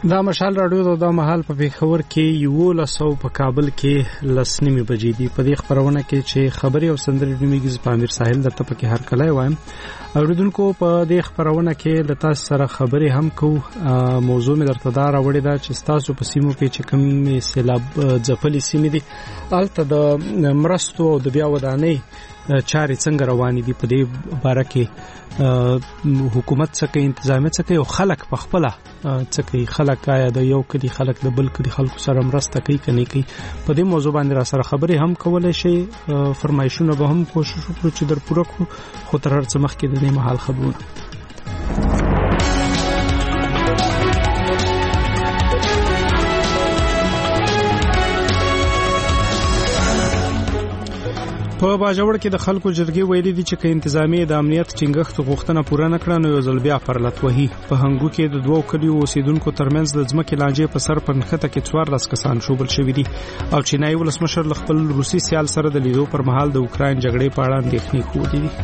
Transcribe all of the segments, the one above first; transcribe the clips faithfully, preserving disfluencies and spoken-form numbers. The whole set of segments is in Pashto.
دا مشال راډیو د دا مهال په پیښور کې یولس سوه په کابل کې لس نیمې بجې دي. په دې خبرونه کې چې خبري او سندري نیمګز په امیر ساحل د تپ کې هر کله وایم اوریدونکو په دې خبرونه کې د تاسو سره خبري هم کو. موضوع مې درته دا راوړې ده چې تاسو په سیمو کې چې کوم سیلاب ځپلې سیمې دي البته د مرستو او د بیا ودانۍ چارې څنګه روانې دي، په دې باره کې حکومت څه کوي، انتظامیه څه کوي او خلک په خپل څه کوي. خلک آیا د یو کلی خلک د بل کلی خلکو سره مرسته کوي کني کوي؟ په دې موضوع باندې را سره خبرې هم کولای شي. فرمایشونه به هم کوشش وکړو چې در پوره کړو، خو تر هر څه مخکې د دې مهال خبرونه په باجوړ کې د خلکو جرګې ویلي دي چې که انتظامیه د امنیت ټینګښت غوښتنه پوره نه کړه نو یو ځل بیا پرلت وهي. په هنګو کې د دوو کلیو اوسیدونکو ترمنځ د ځمکې لانجې په سر پنخته کې څوارلس کسان شوبل شوي دي او چینایي ولسمشر له خپل روسي سیال سره د لیدو پر مهال د اوکراین جګړې په اړه اندېښنې ښودلې دي.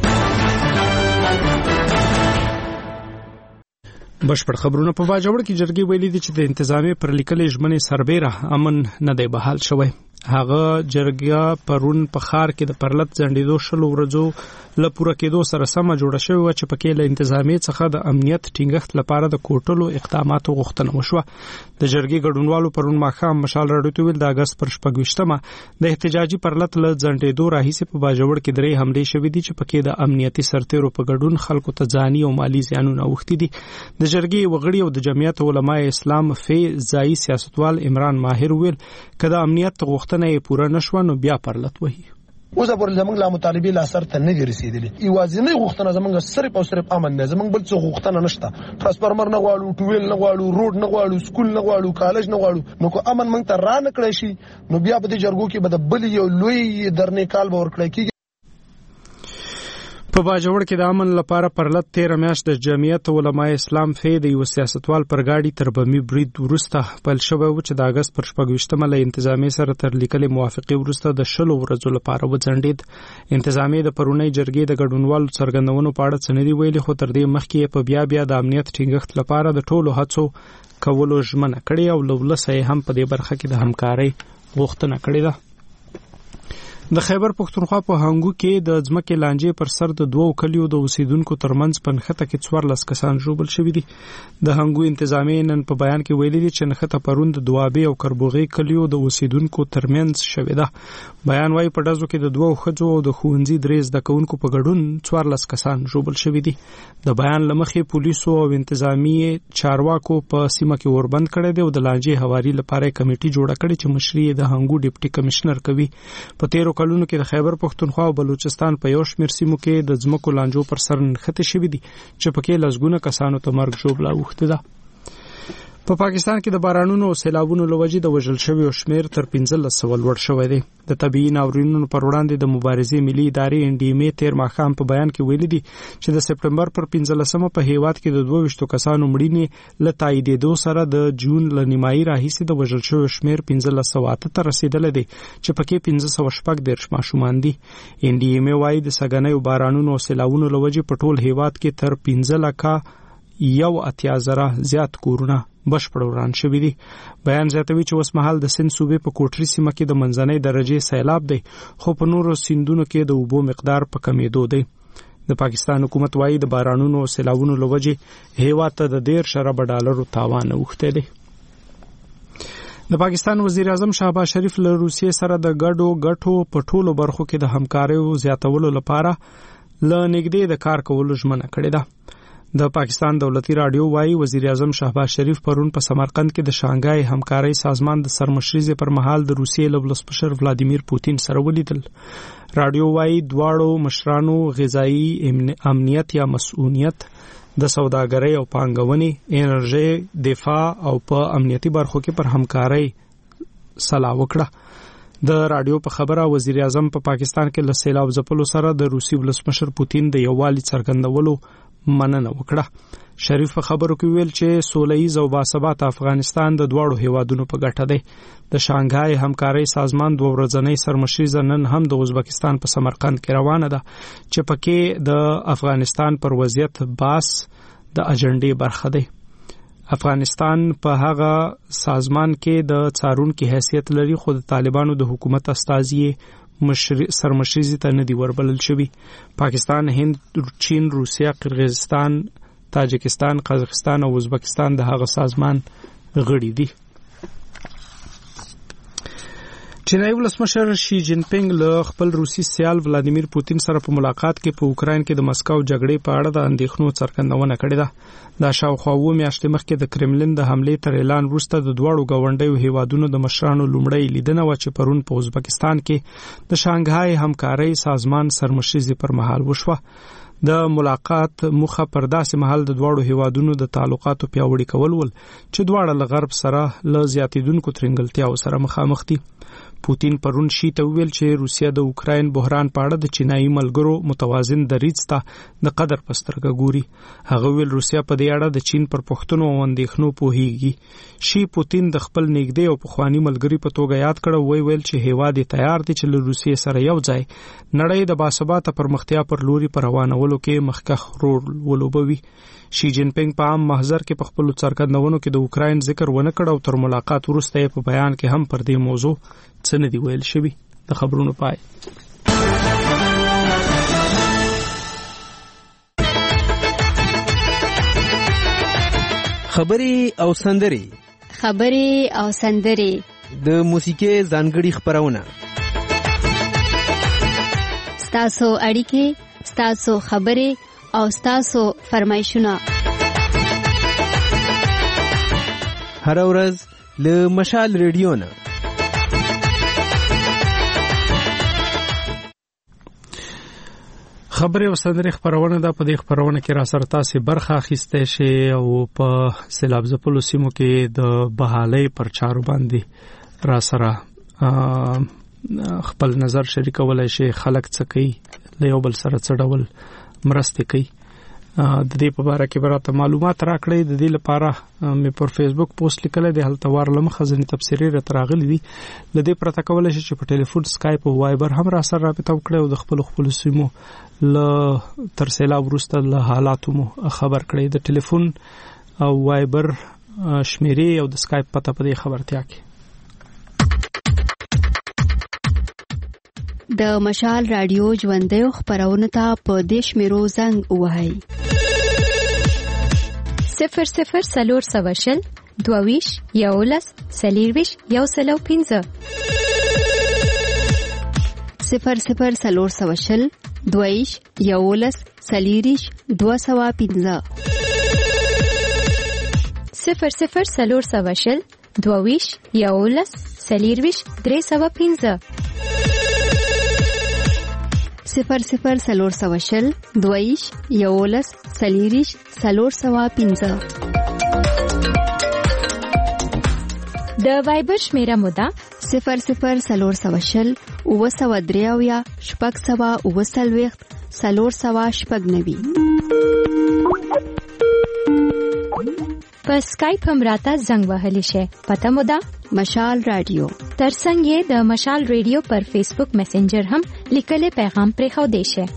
بشپړ خبرونه په باجوړ کې جرګې ویلي دي چې د انتظامیه پر لیکلې ژمنې سربېره امن نه دی بحال شوی. هغه جرګه پرون په خار کې د پرلت ځنډېدو شلو ورځو له پوره کېدو سره سم جوړه شوې و چې پکې له انتظامیه څخه د امنیت ټینګښت لپاره د کوټلو اقداماتو غوښتنه وشوه. د جرګې ګډونوالو پرون ماښام مشال راډیو ته ویل د اګست پر شپږویشتمه د احتجاجي پرلت له ځنډېدو راهیسې په باجوړ کې درې حملې شوې دي چې پکې د امنیتي سرتیرو په ګډون خلکو ته ځاني او مالی زیانونه اوښتي دي. د جرګې وغړي او د جمعیت علماء اسلام فی ځایي سیاستوال عمران ماهر ویل که د امنیت غوښتنه یې پوره نشوه نو بیا پرلت وهي. اوس پورې زمونږ لا مطالبې لا سر ته نه دي رسیدلې. یوازینۍ غوښتنه زمونږ صرف او صرف امن ده، زمونږ بل څه غوښتنه نشته. ترانسفارمر نه غواړو، ټویل نه غواړو، روډ نه غواړو، سکول نه غواړو، کالج نه غواړو. نو که امن موږ ته را نه کړی شي نو بیا په دې جرګو کې به د بل یو لوی درنې کال به ورکړی کېږي. په باجوړ کې د امن لپاره پرلت تیره میاشت د جمعیت علماء اسلام فی د یو سیاستوال پر گاډي تر بمي برید وروسته پیل شوی و چې د اګست پر شپږویشتمه له انتظامیه سره تر لیکلې موافقې وروسته د شلو ورځو لپاره وځنډېد. انتظامیه د پرونۍ جرګې د ګډونوالو څرګندونو په اړه څه نه دي ویلي، خو تر دې مخکې په بیا بیا د امنیت ټینګښت لپاره د ټولو هڅو کولو ژمنه کړې او له ولسه یې هم په دې برخه کې د همکارۍ غوښتنه کړې ده. د خیبر پښتونخوا په هنګو کې د ځمکې لانجې پر سر د دوو کلیو د اوسیدونکو ترمنځ په نښته کې څوارلس کسان ژوبل شوي دي. د هنګو انتظامیه نن په بیان کې ویلي دي چې نښته پرون د دوابې او کربوغې کلیو د اوسیدونکو ترمنځ شوې ده. بیان وايي په ډزو کې د دوو ښځو او د ښوونځي درې زده کوونکو په ګډون څوارلس کسان ژوبل شوي دي. د بیان له مخې پولیسو او انتظامیه چارواکو په سیمه کې اوربند کړی دی او د لانجې هواري لپاره کمیټه جوړه کړې چې مشري د هنګو ډیپټي کمشنر کوي. په تیرو کلونو کې د خیبر پښتونخوا او بلوچستان په یو شمېر سیمو کې د ځمکو لانجو پر سر نښتې شوي دي چې پکې لسګونه کسانو ته مرګ ژوبله اوښتې ده. په پاکستان کې د بارانونو او سیلابونو له وجې د وژل شویو شمېر تر پنځلس سوه لوړ شوی دی. د طبیعي ناورینونو پر وړاندې د مبارزې ملي ادارې ان ډي ام ای تیر ماښام په بیان کې ویلي دي چې د سپټمبر پر پنځلسمه په هیواد کې د دوه ویشتو کسانو مړینې له تاییدېدو سره د جون له نیمایي راهیسې د وژل شویو شمېر پنځلس سوه اته ته رسېدلی دی چې پکې پنځه سوه شپږ دېرش ماشومان دي. ان ډي ام ای وایي د سږنیو بارانونو او سیلابونو له وجې په ټول هیواد کې تر پنځه لکه یو اتیا زره زیات کورونه بشپړ وران شوي دي. بیان زیاتوي چې اوس مهال د سند صوبې په کوټري سیمه کې د منځنۍ درجې سیلاب دی، خو په نورو سیندونو کې د اوبو مقدار په کمیدو دی. د پاکستان حکومت وايي د بارانونو او سیلابونو له وجې هیواد ته د دېرش اربه ډالرو تاوان اوښتی دی. د پاکستان وزیر اعظم شهباز شریف له روسیې سره د ګډو ګټو په ټولو برخو کې د همکاریو زیاتولو لپاره له نږدې د کار کولو ژمنه کړې ده. د پاکستان دولتي راډیو وايي وزیر اعظم شهباز شریف پرون په سمرقند کې د شانګهای همکارۍ سازمان د سرمشرۍ پر مهال د روسیې له ولسمشر ولادیمیر پوتین سره ولیدل. راډیو وايي دواړو مشرانو غذایی امنیت یا مسؤلیت، د سوداګرۍ او پانګونې، انرژي، دفاع او په امنیتي برخو کې پر همکارۍ سلا وکړه. د راډیو په خبره وزیر اعظم په پاکستان کې له سیلاب ځپلو سره د روسي ولسمشر پوتین د یووالي څرګندولو مننه وکړه. شریف په خبرو کې ویل چې سوله‌ییز او باثبات افغانستان د دواړو هیوادونو په ګټه دی. د شانګهای همکارۍ سازمان دوه ورځنۍ سرمشري نن هم د ازبکستان په سمرقند کې روانه ده چې پکې د افغانستان پر وضعیت باس د اجنډې برخه دی. افغانستان په هغه سازمان کې د څارونکو حیثیت لري، خو د طالبانو د حکومت استازي سرمشري ته نه دی وربلل شوی. پاکستان، هند، چین، روسیا، قرغیزستان، تاجکستان، قزاقستان او ازبکستان د هغه سازمان غړي دي. چینایي ولسمشر شي جین پینګ له خپل روسي سیال ولادیمیر پوتین سره په ملاقات کې په اوکراین کې د مسکو جګړې په اړه د اندېښنو څرګندونه کړې ده. دا شاوخوا اووه میاشتې مخکې د کرملین د حملې تر اعلان وروسته د دواړو ګاونډیو هیوادونو د مشرانو لومړی لیدنه و چې پرون په ازبکستان کې د شانګهای همکارۍ سازمان سرمشري پر مهال وشوه. د ملاقات موخه پر داسې مهال د دواړو هیوادونو د تعلقاتو پیاوړي کول ول چې دواړه له غرب سره له زیاتیدونکو ترنګلتیاو سره مخامخ دي. پوتین پرون شي ته ویل چې روسیا د اوکراین بحران په اړه د چینایي ملګرو متوازن دریځ ته د قدر پسترګه ګوري. هغه ویل روسیا په دې اړه د چین پر پښتنو او اندېښنو پوهیږي. شي پوتین د خپل نږدې او پخوانی ملګری په توګه یاد کړو، وی ویل چې هیواد تیار دی چې له روسیې سره یو ځای نړۍ د باثباته پرمختیا پر لوري پر روانولو کې مخکښ رول ولوبوي. شي جین پینګ په عام محضر کې په خپل څرګندونو کې د اوکراین ذکر ونه کړ او تر ملاقات وروسته په بیان کې هم پر دې موضوع څه نه دی ویل شوی. د خبرونو پای. خبري او سندري خبري او سندري د موسیقي ځانګړي خبرونه ستاسو اړیکې، ستاسو خبري او ستاسو فرمایشونه هر ورځ له مشال ریډیو نه. خبري او سندري خبرونه ده. په دې خبرونه کې را سره تاسو برخه اخیسته شي او په سیلاب ځپلو سیمو کې د بحالۍ پر چارو باندې را سره خپل نظر شریکولای شي. خلک څه کوي، له یو بل سره څه ډول مرسته کوي. د دې په اړه کې براته معلومات راکړئ. د دې لپاره مې پر فیسبوک پوسټ لیکل دی، هلته ورلمه خزنه تفسیری راغلي دي. لدې پرته کولای شي چې په ټلیفون، سکایپ او وایبر هم را سره رابطه وکړئ او د خپل خپل سیمو ل تر سیلاب وروسته له حالاتو مو خبر کړئ. د ټلیفون او وایبر شمیرې او د سکایپ پته په دې خبرتیا کې. د مشال رادیو ژوندې خبرونه ته په دیش میرو زنګ وهاي صفر صفر سلور سواشل دوویش یولس سلیرویش یو سلو پینزه صفر صفر سلور سواشل دوویش یولس سلیریش دو سوا پینزه صفر صفر سلور سواشل دوویش یولس سلیرویش درې سوا پینزه صفر صفر سلور سواشل دویش یولس سلیریش سلور سوا پینزه. د وایبر شمیره مودا صفر صفر سلور سواشل اوه سوا دریاویا شپږ سوا اوه سلویخت سلور سوا شپږ نوي. په سکایپ هم راته زنګ وهلی شي. پته مودا مشال رادیو. ترڅنګ یې د مشال ریډیو پر فیسبوک میسنجر هم لیکلي پیغام پرې خو دی شي.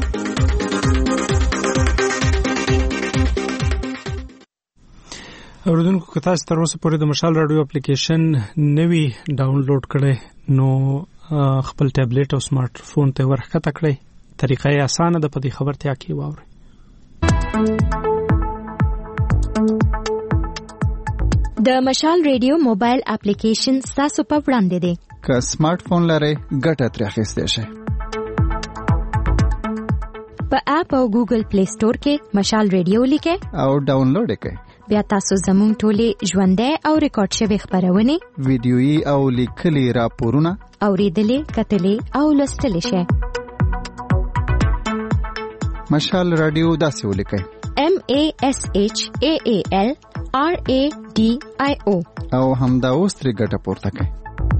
اوردونکو که تاسو تر اوسه پورې د مشال رادیو اپلیکیشن نوی ډاونلوډ کړئ نو خپل ټابلیټ او سمارټ فون ته ورخته کړئ. طریقه یې اسانه ده، په دې خبرتیا کې واورئ. د مشال ریډیو موبایل اپلیکیشن تاسو په وړاندې دی. که سمارټ فون لرئ ګټه ترې اخیستی شئ. په اپ او ګوګل پلی سٹور کې مشال ریډیو لیکئ او ډاونلوډ یې کړئ. بیا تاسو زموږ ټولې ژوندۍ او ریکارډ شوې خبرونه، ویډیويي او لیکلي راپورونه اوریدلې، کتلې او لوستلې شئ. مشال رادیو داسې ولیکئ: M A S H A A L R A D I O او همدا اوس ترې ګټه پورته کړئ.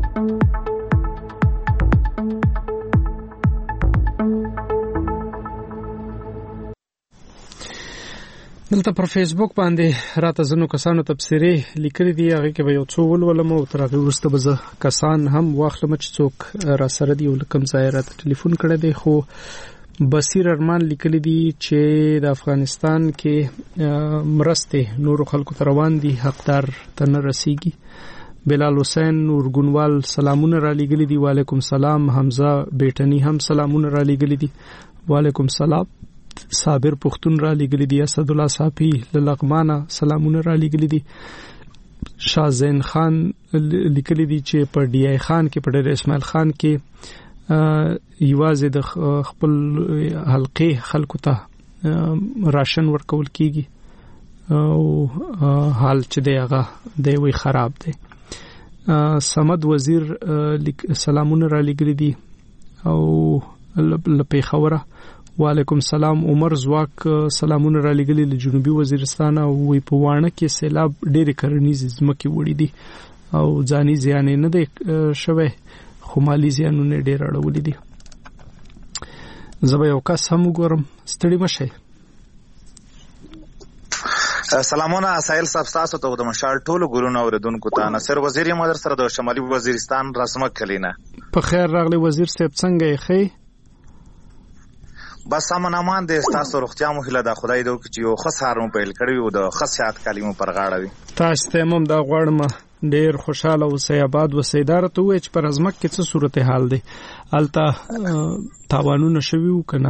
دلته پر فیسبوک باندې راته زنو کسانو تبصری لیکلي دي، هغه کې به یو څو ولولم او تر هغه وروسته به زه کسان هم واخلم چې څوک را سره دي او کوم ځای راته ټلیفون کړی دی. خو بصیر ارمان لیکلی دي چې د افغانستان کې مرسته نور خلکو ته روان دي، حقدار ته نه رسیږي. بلال حسین نورګونوال سلامونه را لګلی دي، وعلیکم سلام. حمزه بیٹنی هم سلامونه را لګلی دي، وعلیکم سلام. صابر پختون را لګلی دي، اسد الله صافی لغمانه سلامونه را لګلی دي. شازین خان لیکلی دي چې په ډی آی خان کې په ډیر اسماعیل خان کې یوازې د خپل حلقې خلکو ته راشن ورکول کیږي او حال چې دی هغه دی وی خراب دی. سمد وزیر سلامونه را لګلی دي او لپی خوره وعلیکم سلام. عمر زواک سلامونه را لګلی له جنوبي وزیرستان او وی په وانه کې سیلاب ډېر کرنیز ځمکې وړي دي او ځاني زیان نه دی شوی خو مالی زیانونه ډېر اړولې دي. زه به یو کس هم وګورم، ستړي مشئ. سلامونه سایل صاحب، تاسو ته د مشال ټولو ګورونو اوریدونکو ته نصر وزیر یم در سره د شمالي وزیرستان رسمک کلینه. په خیر راغلی وزیر صاحب، څنګه یې ښه؟ بس امن امان دې، تاسو روغتیا مو هیله ده خدای دې وکړي چې یو ښه سهار مو پیل کړی وي او د ښه صحت کالي مو پر غاړه وي. تاسو ته هم دا غواړم ډیر خوشاله اوسئ، آباد اوسئ. اداره ته وایي چې پر ازمک کې څه صورتحال دی؟ هلته تاوانونه شوي وو که نه؟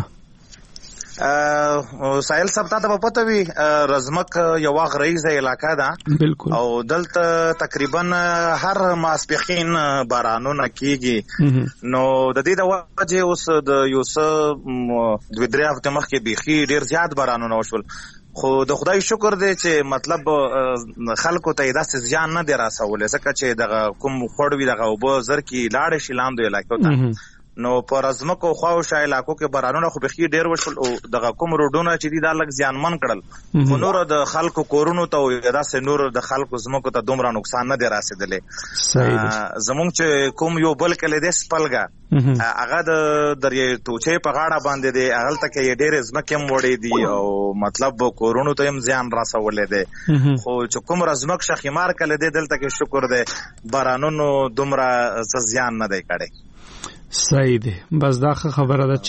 سایل صاحب ته به پته وي رزمک یوه غریزه علاقه ده بالکل، او دلته تقریبا هر ماسپښین بارانونه کیږي. نو د دې د وجې اوس د یو څه دوه درې هفتې مخکې بیخي ډیر زیات بارانونه وشول، خو د خدای شکر دی چې مطلب خلکو ته داسې زیان نه دی رسولی، ځکه چې دغه کوم خوړ وي دغه اوبه زر کې لاړې شي لاندو علاقو ته. نو په رزمکو خواوشا علاقو کې بارانونه خو بخي ډیر وشول او دغه کوم روډونه چې دي دا لږ زیانمن کړل، خو نور د خلکو کورونو ته او داسې نور د خلکو زمکو ته دومره نقصان نه دی رسیدلی. زمونږ چې کوم یو بل کلی دی سپلګه، هغه د دریای توچې په غاړه باندې دی، هغلته کې ډېرې ځمکې هم وړې دي او مطلب کورونو ته هم زیان رسولی دی. خو چې کوم رزمک شخیمار کلی دی دلته کې شکر دی بارانونو دومره څه زیان نه دی کړی. صحیح دی، بس دا خبره ده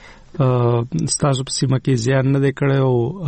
چې ستاسو په سیمه کې زیان نه دی کړی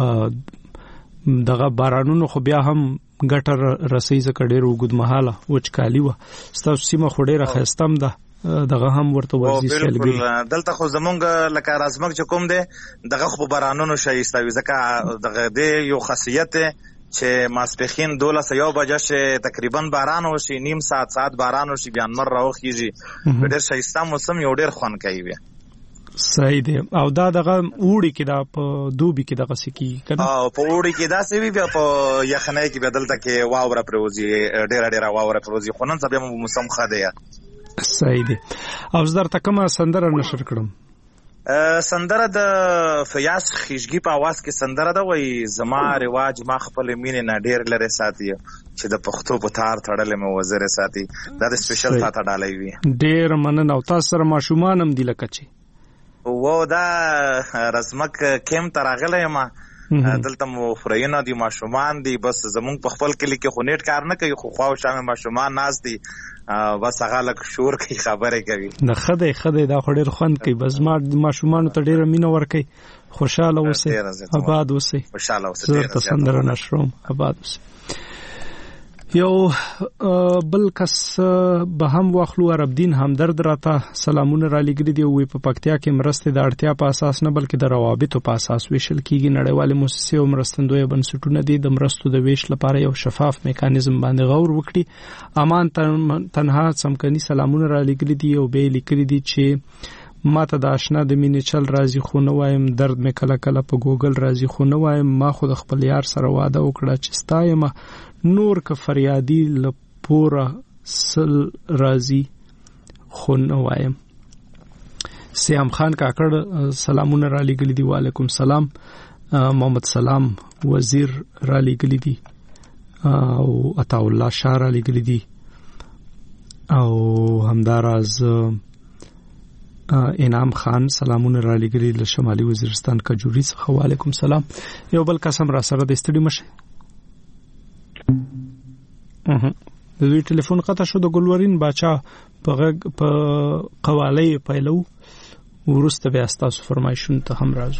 او دغه بارانونو خو بیا هم ګټه رسوي ځکه ډېر اوږدمهاله وچکالي وه. ستاسو سیمه خو ډېره ښایسته هم ده، دغه هم ورته ورځي سیلګري. دلته خو زمونږ لکه رازمک چې کوم دی دغه خو په بارانونو ښایسته وي، ځکه دغه دی یو خاصیت دی چې ماسپښین دولس یو بجه شي تقریبا باران وشي، نیم ساعت ساعت باران وشي، بیا نمر راوخیږي، ډېر ښایسته موسم یو ډېر خوند کوي بیا. صحیح دی. او دا دغه اوړي کې دا په دوبي کې دغه څه کېږي که نه؟ او په اوړي کې داسې وي، بیا په یخنۍ کې بیا دلته کې واوره پرېوځي، ډېره ډېره واوره پرېوځي، خو نن سبا بیا موسم ښه دی. صحیح دی. او زه درته کومه سندره نشر کړم؟ سندره د فیاض خیشګي په اواز کې سندره ده، وایي زما رواج ما خپل مینې نه ډېر لرې ساتي، چې د پښتو په تار تړلې مې وزرې ساتي. دا د سپیشل تا ته ډالۍ وي. ډېر مننه. او تاسو سره ماشومان هم دي لکه چې و دا رزمک کیم ته راغلی یم، دلته مو خورینه دي ماشومان دي، بس زمونږ په خپل کلي کې خو نیټ کار نه کوي، خو خواوشا مې ماشومان ناست دي، بس هغه لږ شور کوي، خبرې کوي. نه ښه دی ښه دی، دا خو ډېر خوند کوي. بس ما ماشومانو ته ډېره مینه ورکوئ. خوشحاله اوسئ، آباد اوسئ. خوشحاله اوسئ. زه درته سندره نشروم، آباد اوسئ. یو بل کس به هم واخلو. عربدین همدرد راته سلامونه را لګلي دي، وی په پکتیا کې مرستې د اړتیا په اساس نه بلکې د روابطو په اساس ویشل کیږي. نړیوالې موسسې او مرستندویه بنسټونه دي د مرستو د ویش لپاره یو شفاف میکانیزم باندې غور وکړي. امان تنها څمکني سلامونه را لګلي دي او به لیکلي دي چې ما ته د آشنا د مینې چل راځي خو نه وایم، درد مې کله کله په ګوګل راځي خو نه وایم، ما خو د خپل یار سره واده وکړه چې ستا یم، نور که فریادي لپوره سل راځي خو نه وایم. سیام خان کاکړ سلامونه را لګلي دي، وعلیکم سلام. محمد سلام وزیر را لګلي دي او عطا الله شاه را لګلي دي او همداراز انعام خان سلامونه را لګلي له شمالي وزیرستان کجوري څخه، وعلیکم سلام. یو بل قسم را سره د استړي مشه د دوی ټلیفون قطع شو. د ګلورین باچا په غږ په قوالی پیلو وروسته بیا ستاسو فرمایشونو ته هم راځو.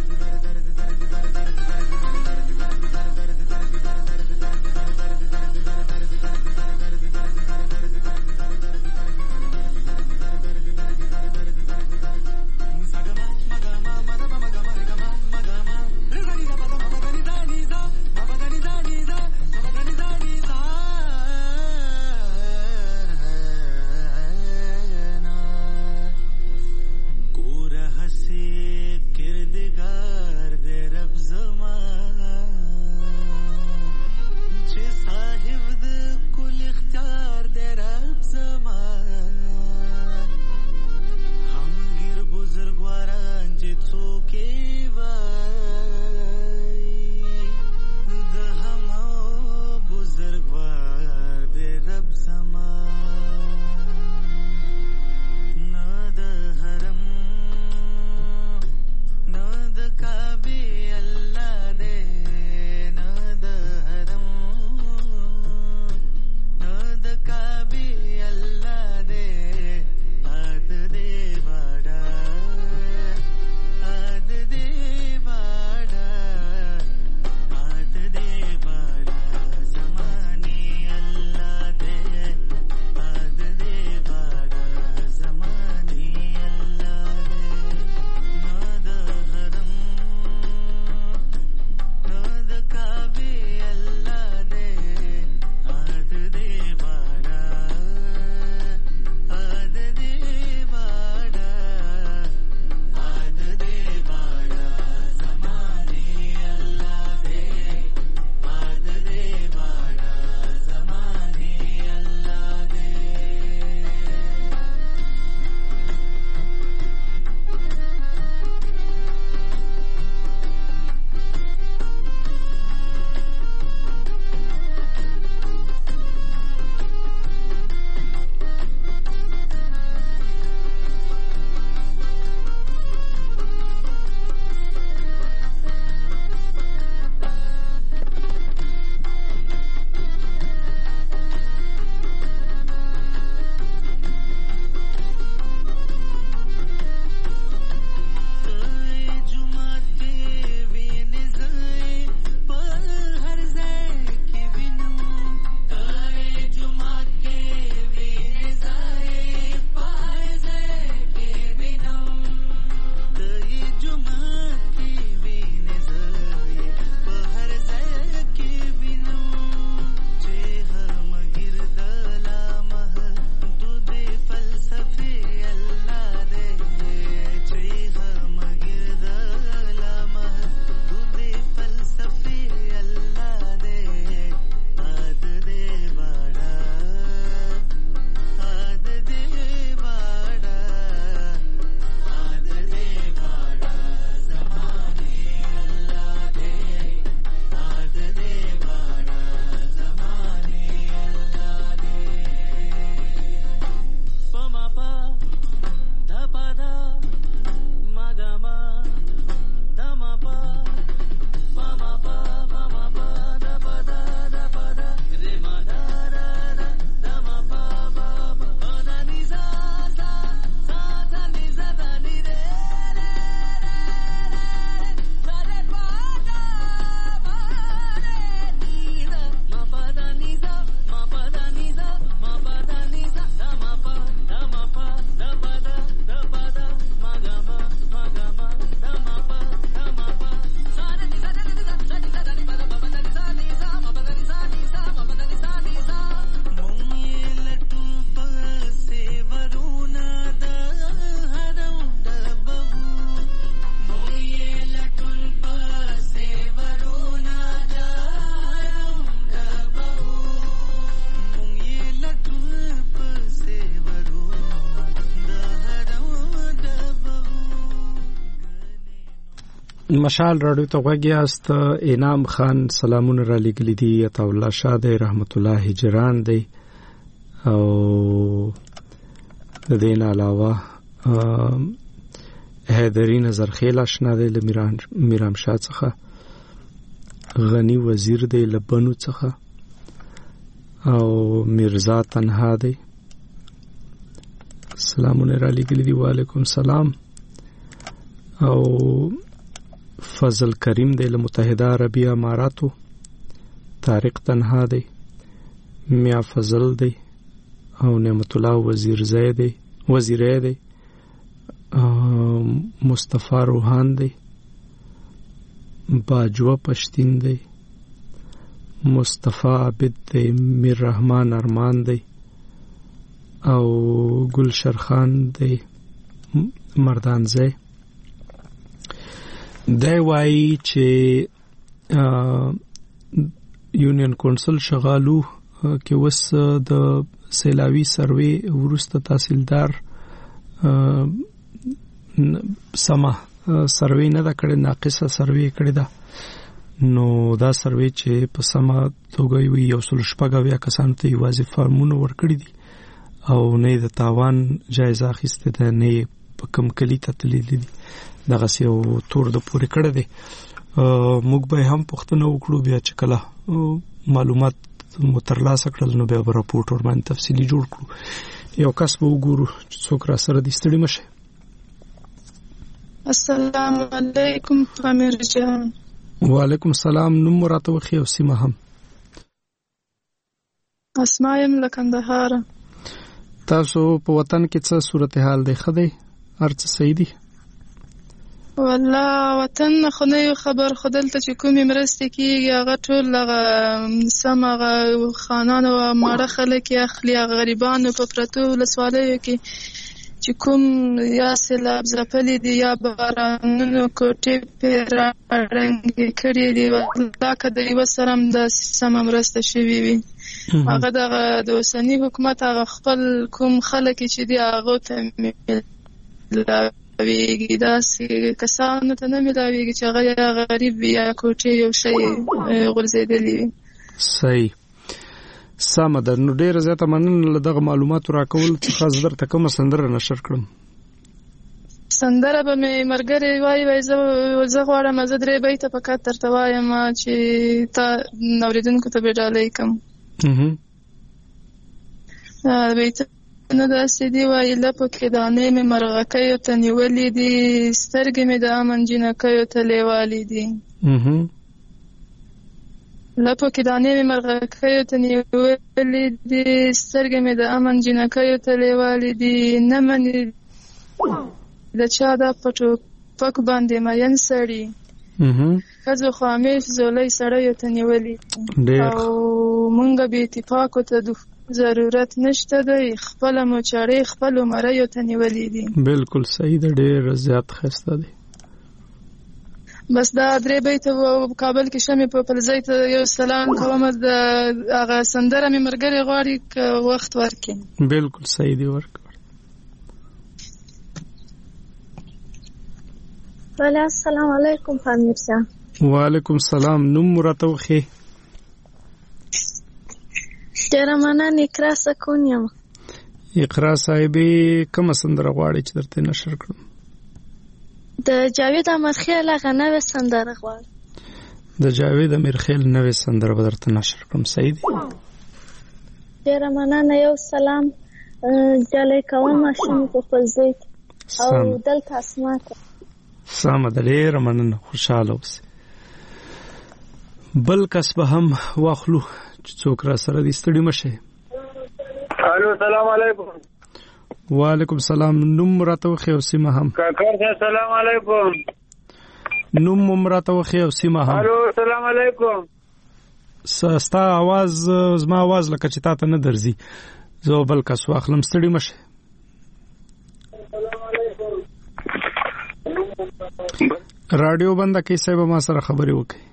مشال راډیو ته غوږ یاست. انعام خان سلامونه را لګلی دي. عطا الله شاه دی، رحمت الله هجران دی، او د دې نه علاوه حیدری نظر خیل آشنا دی له میرام شاه څخه، غنی وزیر دی له بنو څخه، او مرزا تنها دی. سلامونه را لګلی دي. وعلیکم سلام. او فضل کریم دی له متحده عربی اماراتو، طارق تنها دی، میا فضل دی او نعمت الله وزیر زید دی وزیره دی، مصطفی روحان دی، باجوه پشتین دی، مصطفی عابد دی، میر رحمان ارمان دی او گلشر خان دی مردانزی. دی وایي چې یونین کونسل شغالو کې وس د سیلاوي سروي ورسته تحصیلدار سما سروي نه دا کړي، ناقصه سروي کړي دا. نو دا سروي چې په سما توګه وي یو سل شپږ کسان ته یوازې فارمونه ورکړي دي او نه د تاوان جایزه اخیسته ده، نه په کم کلی ته تللی دي، دغه یو تور د پورې کړه دي. موږ به هم پوښتنه وکړو بیا چې کله معلومات مترلاسه کړل نو بیا به راپورټ ور باندې تفصیلی جوړ کړو. یو کس به وګورو چې څوک را سره دي. ستړي مشه. السلام علیکم امیر جان. وعلیکم السلام. نوم راته وخی او سیمه هم. اسماء یم له کندهار. تاسو په وطن کې څه صورتحال دی؟ ښه دی؟ هر څه صحیح دي؟ والله وطن خو نه خبر، خو دلته چې کومې مرستې کېږي هغه ټول هغه سم هغه خانان او ماړه خلک یې اخلي، هغه غریبانو په پرتو ولسوالیو کې چې کوم یا سیلاب ځپلي دي یا بارانونو کوټې پرې راړنګې کړي دي، والله که د یوه سره هم داسې سمه مرسته شوې وي هغه دغه د اوسني حکومت هغه خپل کوم خلک چې دي هغو ته ملاویږي، داسې کسانو ته نه ملاویږي چې هغه یا غریب وي یا کوټې یو شی غورځېدلي وي. صحیح، سمه ده. نو ډېره زیاته مننه له دغه معلوماتو راکولو څخه. زه درته کومه سندره نشر کړم؟ سندره به مې ملګری وایي وایي زه غواړم زه درې بیته فقط درته وایم چې تا اورېدونکو ته به ډالۍ کړم. بیتونه داسې دي وایي لپو کې دانې مې مرغکیو ته نیولې دي، سترګې مې د امن جنکیو ته لیوالې دي. لپو کې دانې مې مرغکیو ته نیولې دي، سترګې مې د امن جنکیو ته لیوالې دي. نه منې د چا دا په ټوپک باندې مین سړي، ښځو خو همیش زولۍ سړیو ته نیولې او مونږ بې اتفاقو ته ضرورت نشته دی، خپله مو چړې خپلو مریو ته نیولې دي. بالکل صحیح ده، ډېر زیات ښایسته دی. بس دا درې بیته و کابل کې شمې په پلځۍ ته یو سلام کوم. د هغه سندره مې ملګری غواړي که وخت ورکړي. بالکل صحیح دی، ورکړه. ولی السلام علیکم امیر جان. وعلیکم السلام. نوم راته وښیئ. ډېره مننه. اقرا سکون یم. اقرا صاحبې کومه سندره غواړئ چې درته نشر کړم؟ د جاوید امیرخیل هغه نوې سندره غواړم. د جاوید امیرخیل نوې سندره به درته نشر کړم. صحیح دی. ډېره مننه. یو سلام جلی کوم ماشوم په پلځۍ او دلته اسما ته. سمه ده، ډېره مننه. خوشحاله اوسئ. بل کس به هم واخلو چې څوک را سره دي. ستړي مشه. الو سلام علیکم. وعلیکم السلام. نوم راته وښیئ او سیمه هم. کاکر صاحب سلام علیکم. نوم هم راته وښیئ او سیمه هم. الو سلام علیکم. ستا आवाज زما आवाज لکه چې تا ته نه درځي. زه بل کس واخلم. ستړي مشه. رادیو بنده کې صاحب ما سره خبرې وکړي.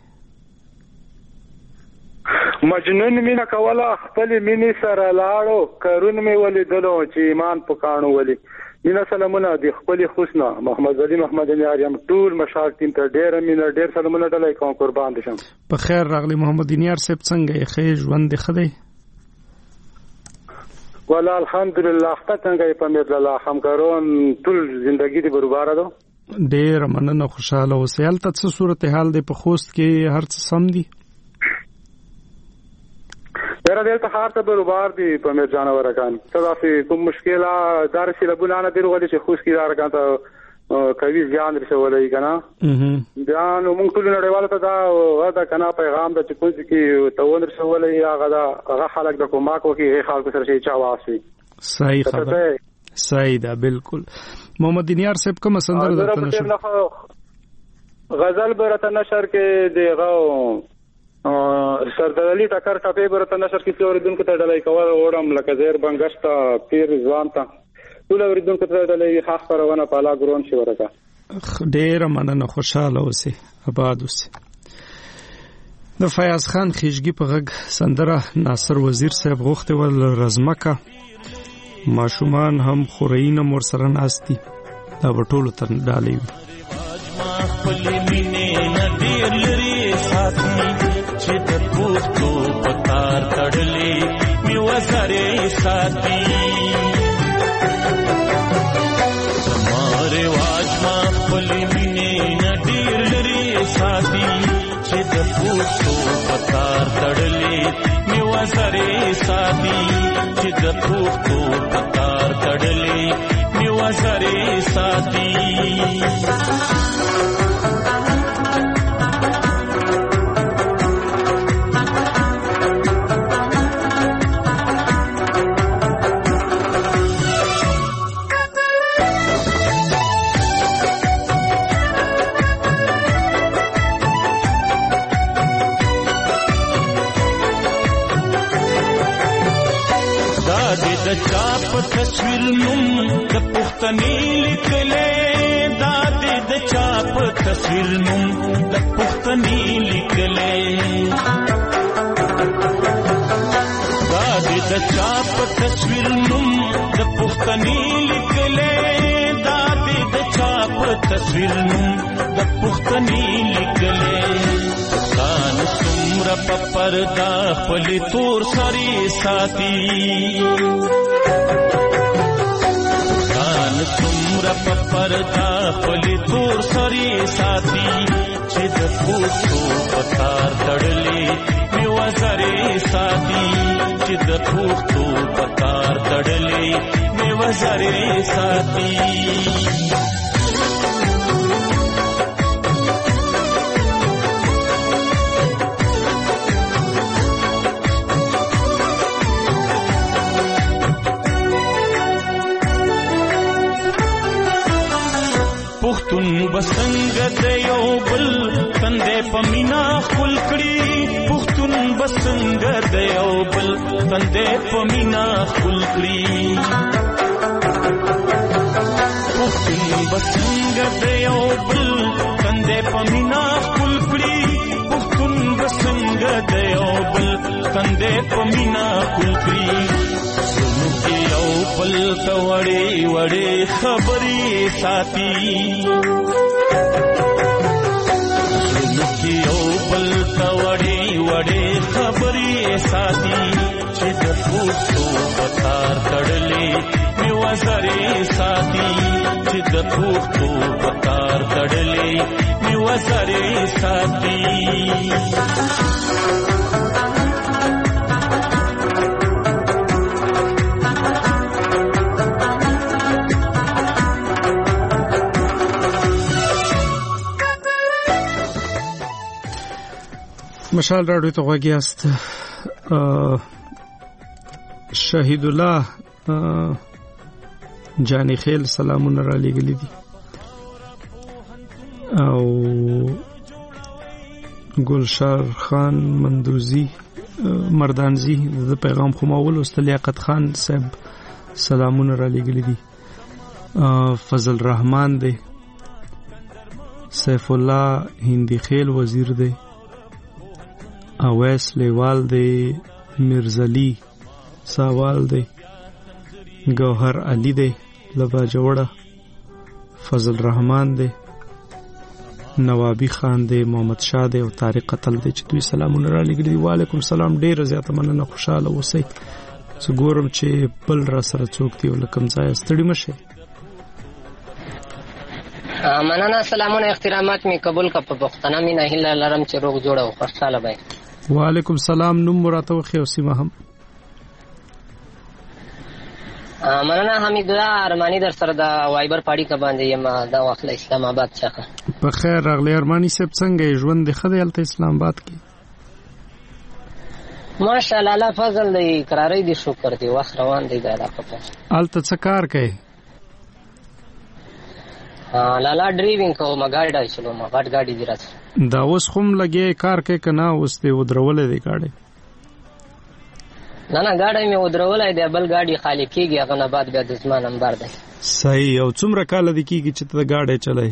مجنون مینا کوله خپل مینې سره لاړو، کارون مې ولیدلو چې ایمان په کاڼو ولي. مینا سلامونه د خپل خوسنا محمد علي محمد نیاریم ټول مشال ټیم ته ډېر مینا ډېر سلامونه ډلای کوم. قربان دي شم. په خیر راغلی محمد نیار صاحب. څنګه یې؟ ښه ژوند دې ښه دی؟ والله الحمدلله. ښه څنګه یې په مېر الله همکارون ټول ژوندۍ دې برابر ده. ډېر مننه. خوشاله اوسئ. هلته څه صورتحال دی په خوست کې؟ هر څه سم دي؟ ډېر دلته ښار ته برابر دي په مېر جانورکان. څه داسې کوم مشکله دار سیلابونه نه دي راغلي چې خوست کې دارکان ته کوي ځان رسولای کنه بیا نو موږ ټول نړیوالو ته دا ودا کنه پیغام د چې کوم کې ته ون رسولای هغه دا هغه خلک د کومه کوي خلکو سره شي چا واسي صحیح خبر صحیح ده بالکل. محمد دینیار صاحب کوم سندره درته نشو غزل برته نشر کې دیغه سردار علي ټکر ټپه برته نشر کې اوریدونکو ته ډلای کول وړم لکه زیر بنگشتا پیر ځوان ته ټول اوریدونکو ته ډلای خاص پرونه پالا ګرون شي ورته. ډیر مننه خوشاله اوسئ آباد اوسئ. د فیاض خان خیشګي په غږ سندره ناصر وزیر صاحب غوښته ول رزمکه ماشومان هم خورین مور سره ناشتي دا ټول تر ډالې خپل مینه ندیر لري ساتي چې د پوښتو پکار تړلې می وسره ساتي زماره واجما خپل مینه ندیر لري ساتي چې د پوښتو پکار تړلې می وسره ساتي چې د پوښتو پکار تړلې می وسره ساتي. د چاپ تصویر نوم د پښتني لیکلې دا د چاپ تصویر نوم د پښتني لیکلې دا د چاپ تصویر نوم د پښتني لیکلې دا د چاپ تصویر نوم د پښتني لیکلې کان څومره په پردا خپل تور سری ساتي کان څومره په پردا خپل تور سری ساتي چې د پوښتو پکار تړلې می وزرې ساتي چې د پوښتو پکار تړلې می وزرې ساتي. پښتون بسنګ د یو بل تندې پمینا خپل کړي پښتون بسنګ د یو بل تندې پمینا خپل کړي پښتون بسنګ د یو بل تندې پمینا خپل کړي پښتون بسنګ د یو بل تندې پمینا خپل کړي یو بل ته وړې وړې خبرې ساتي یو بل ته وړې وړې خبرې ساتي چې د پوښتو پکار تړلې می وزرې ساتي چې د پوښتو پکار تړلې می وزرې ساتي. مشال راډیو ته غوږی است. شهید الله جانی خیل سلامونه را لېږلي دي او ګلشار خان مندوزی مردانزی د پیغام خو ماول است. لیاقت خان صاحب سلامونه را لېږلي دي. فضل رحمان دی. سیف الله هندی خیل وزیر دی. اویس لیوال دی. مرزلی ساوال دی. گوهر علی دی لبا جوړه. فضل رحمان دی. نوابی خان دی. محمد شاه دی او طارق قتل دی چې دوی سلامونه را لګړي. وعلیکم سلام. ډیر زیاته مننه. خوشاله اوسئ. زه ګورم چې بل را سره څوک دی ولکم ځای ستړي مشه. مننه. سلامونه احترامات می قبول کا په پښتنه می نه هله لرم چې روغ جوړه او خوشاله وای. وعلیکم سلام. نوم مراته خو سیمه هم مننه حمید الله ارمانی در سره د وایبر پاړی کا باندې یم دا واخله اسلام آباد څخه. په خیر راغلی ارمانی صاحب، څنګه ژوند د خدای الته اسلام آباد کې؟ ماشاءالله الله فضل دی، قراری دی، شکر دی، وخت روان دی دا راپته. الته څه کار کوي؟ لالا ډرایوینګ کوم، ګاډي ډای چلو ما غټ ګاډي دی راځه. دا اوس کوم لګي کار کوي کنه اوس دی ودرولې دی ګاډي؟ نه نه ګاډي مې ودرولې دی، بل ګاډي خالی کیږي هغه نه بعد بیا د زما نمبر دی. صحیح. او څومره کال دی کیږي چې ته ګاډي چلای؟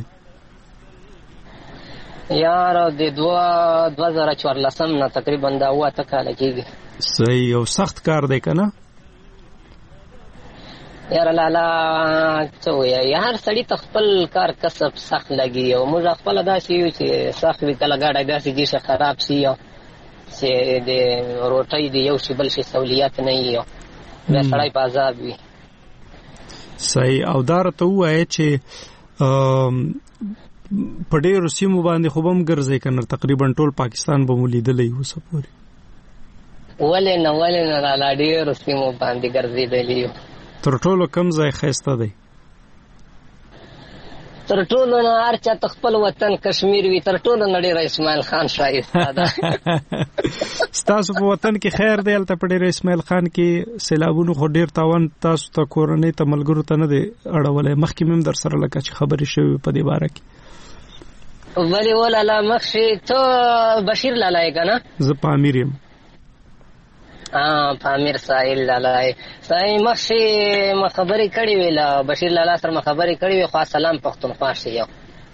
یار د دوه دوه زره څوارلسم نه تقریبا دا واته کال کیږي. صحیح. او سخت کار دی کنه؟ یار لالا څه وایي، هر سړی ته خپل کار کسب سخت لګي او موږ خپل داسې یو چې سخت وي، کله ګاډی داسې کېږي خراب شي چې د روټۍ د یو شي بل شي سهولیت نه وي، بیا سړی په عذاب وي. صحیح. او دا راته ووایه چې په ډېرو سیمو باندې خو به هم ګرځئ که نه؟ تقریبا ټول پاکستان به مو لیدلی اوسه پورې. ولې نه ولې نه لالا، ډېرو سیمو باندې ګرځېدلی یو. تر ټولو کم ځای ښایسته دی؟ تر ټولو نه هر چا ته خپل وطن کشمیر وي، تر ټولو نه ډېر اسماعیل خان ښایسته ده. ستاسو په وطن کې خیر دی؟ هلته په ډېر اسماعیل خان کې سیلابونو خو ډېر تاوان تاسو ته کورنۍ ته ملګرو ته نه دی اړولی؟ مخکې مې هم در سره لکه چې خبرې شوې په دې باره کې. ولې ولالا مخشي ته بشیر لالا یې که نه؟ زه پامیر یم. پامیر ساحل لالا سای مخشي ما خبرې کړې وې له بشیر لالا سره ما خبرې کړې وې، خو سلام پښتونخوا شي یو.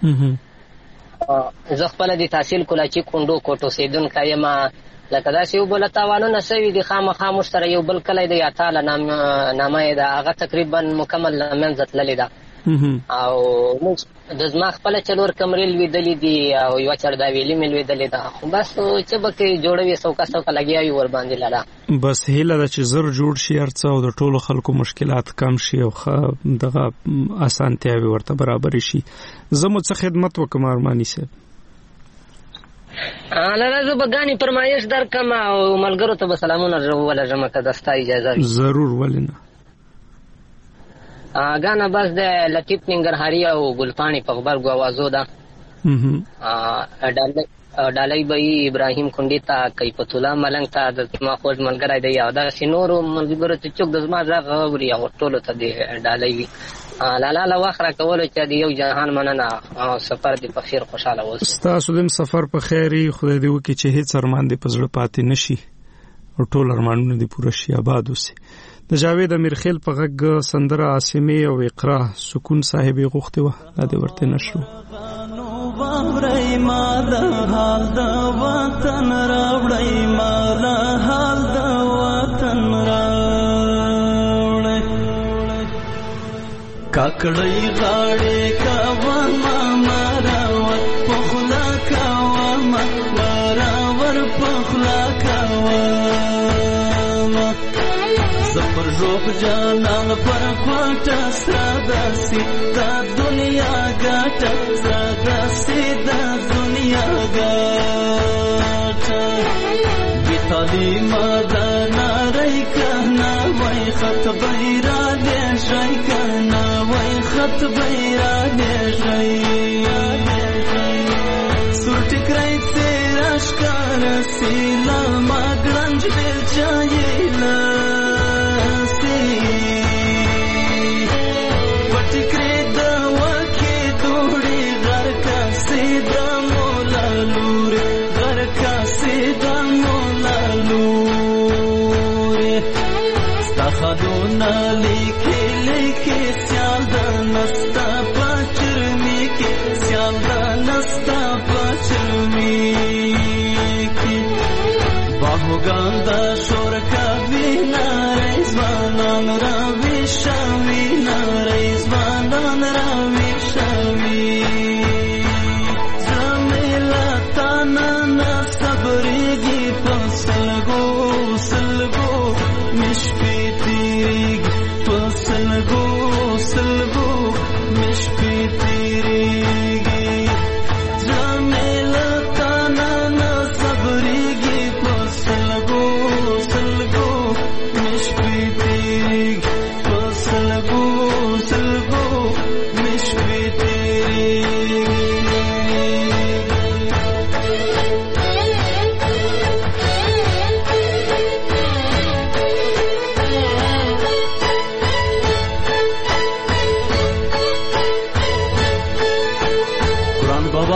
زه خپل د تحصیل کولاچي کونډو کوټو سیدونکی یم، لکه داسې یو بل تاوانونه سوي دي خامخا موږ سره یو بل کلی دی اتاله نامه یې ده، هغه تقریبا مکمل له منځه تللې ده. او موږ د زما خپله څلور کمرې لوېدلې دي او یوه چړداویلي مې لوېدلې ده، خو بس چې به کې جوړوي سوکه سوکه لګیا وي ورباندې لاله. بس هیله ده چې زر جوړ شي هر څه او د ټولو خلکو مشکلات کم شي او ښه دغه اسانتیاوې ورته برابرې شي. زه مو څه خدمت وکړم ارماني صاحب؟ لاله زه به ګانې فرمایش درکړم او ملګرو ته به سلامونه ولږم که د ستا اجازه وي. ضرور، ولې نه. ګانا بس د لطیف ننګرهاري او ګلپاڼې په غبرګو اوازو ده. ډالۍ به یې ابراهیم کونډې ته، کیفت الله ملنګ ته، د زما خوږ ملګری دی او دغسې نورو ملګرو ته څوک د زما غږ اوري او ټولو ته دې ډالۍ وي. لالا له وخت راکولو چې د یو جهان مننه او سفر دې په خیر خوشحاله اوسئ. ستاسو دې سفر په خیر وي، خدای دې وکړي چې هېڅ ارمان دې په زړه پاتې نه شي او ټول ارمانونه دې پوره شي، آباد اوسئ. د جاوید امیرخیل په غږ سندره عاصمې او اقرا سکون صاحب یې غوښتې وه، دا دې ورته نشو. واورئ ما د حال د وطن راوړئ، ما د حال د وطن راوړئ، کاکړۍ غاړې کوه ما مراور په خوله کوه ما مراور په خوله کوه زپر روغ جانان پر کوټه ساداسي دا دنیا ګټه ساداسي دا دنیا ګټه بی تعلیمه دا ناری کنه وای خط بیرا دیشای کنه وای خط بیرا دیشای سور ټکرای تیرا شکار سیلا ما ګرنج بیل چایلا خدونا لیکي لیکي سیال د نستا پچرمی کې سیال د نستا پچرمی کې باهوګان د شور کوي نارې ځوانان را وښوي نارې ځوانان را وښوي زميلا تانا نه صبرېږي په سلګو سلګو مشپې سلګو سلګو مشپې تیریږي زميلا تانا نه صبرېږي په سلګو سلګو مشپې تیریږي په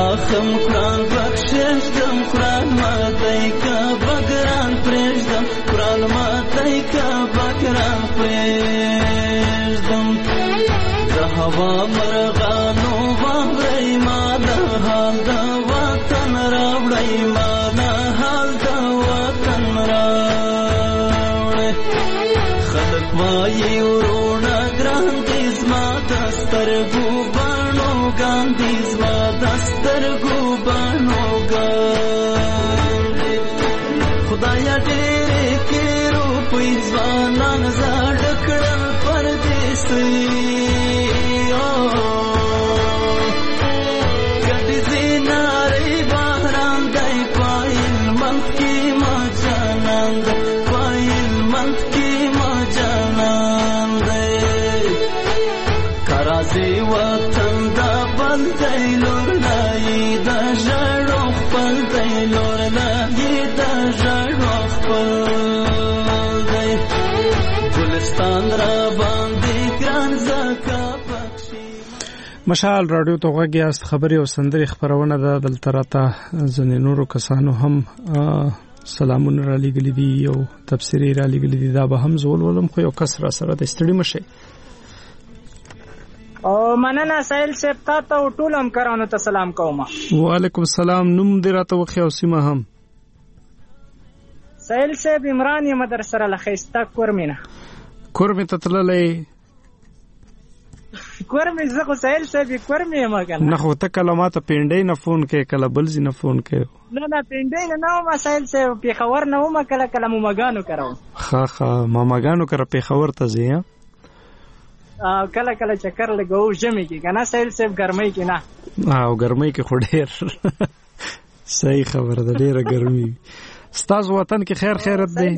خم قرآن بخشش دم قرآن ماتی کا بگران پریشدم قرآن ماتی کا بگران پریشدم دهوا مرغانو وامرای ما ده حال ده وطن راوڑای ما ده حال ده وطن راوڑای خلق وایی ورونا گران دیز ما دسترگو بانو گان دیز ما دسترگو بانو گان خدایا ډېرې کې روپۍ ځوانان زاړه کړل پردیسي ګډې زینارې باران دی پایل منځ کې ما جانان دی پایل منځ کې ما جانان دی کرازي وطن دا بل دی لور لای دا ژړو خپل دی لور لای دا ژړو خپل دی ګلستان را باندې ګران زکا بخشي. مشال رادیو ته غوږیاست. خبري او سندري خبرونه ده. دلته راته ځینې نورو کسانو هم سلامونه را لېږلي دي او تبصرې را لېږلي دي. دا به هم زه ولولم خو یو کس را سره د ستړي مه شئ. او مننه سایل صاحب تا ته او ټول همکارانو ته سلام کوم. وعلیکم السلام. نوم دې راته وښیه او سیمه هم. سایل صاحب عمران یم در سره له ښایسته کورمې نه. کورمې ته تللی؟ کورمې زه خو سایل صاحب کورمې یم که نه خو ته کله ما ته پینډۍ نه فون کوې کله بل ځای نه فون کوې. نه نه پینډۍ نه نه وم سایل صاحب پېښور نه وم کله کله مومګانو کره وم. ښه ښه مامګانو کره پېښور ته ځې؟ کله کله چکر لګوو ژمي کې که نه سایل صاحب ګرمۍ کې نه. او ګرمۍ کې خو ډېر صحیح خبره ده ډېره ګرمي. ستاسو وطن کې خیر خیرت دی؟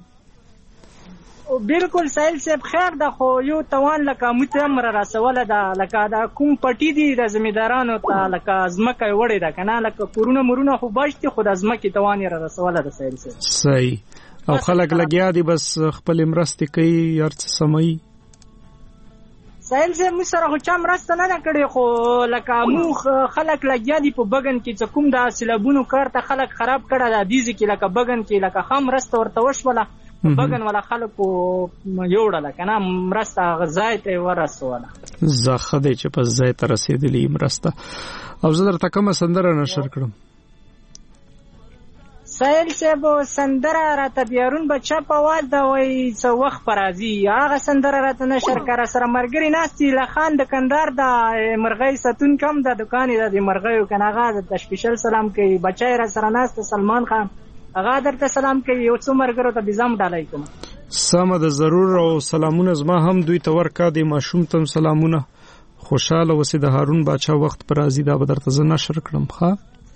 بالکل سایل صاحب خیر ده خو یو توان لکه موږ هم را رسوله ده لکه دا کوم پټي دي د زمیندارانو ته لکه ځمکه یې وړې ده که نه لکه کورونه مرونه خو باش دي خو د ځمکې توان یې را رسوله ده سایل صاحب. صحیح. او خلک لګیا دي بس خپلې مرستې کوي هر څه سموي؟ سایل صاحب موږ سره خو چا مرسته نه ده کړې خو لکه موږ خلک لګیا دي په بګن کې چې کوم د سیلابونو کار ته خلک خراب کړه ده دیزې کې لکه بګن کې لکه ښه مرسته ورته وشوله بګن والا خلکو یوړله که نه مرسته هغه ځای ته یې ورسوله. زه ښه دی چې په ځای ته رسېدلې مرسته. او زه درته کومه سندره نشر کړم؟ سایل صاحب سندره راته بیارون بچه په آواز ده وایي څه وخت په راځي هغه سندره راته نشر کړه. سره ملګري ناست دي لخان دکاندار ده مرغۍ ساتونکی هم ده دوکان یې ده د مرغیو که نه هغه درته سپیشل سلام کوي. بچه یې را سره ناست سلمان خان هغه درته سلام کوي. یو څو ملګرو ته بې ځم ډالۍ کوم. سمه ده ضرور. او سلامونه زما هم دوی ته ورکړه د ماشوم ته هم سلامونه. خوشحاله اوسې. د هارون باچا وخت په راځي دا به درته زه نشر کړم. ښه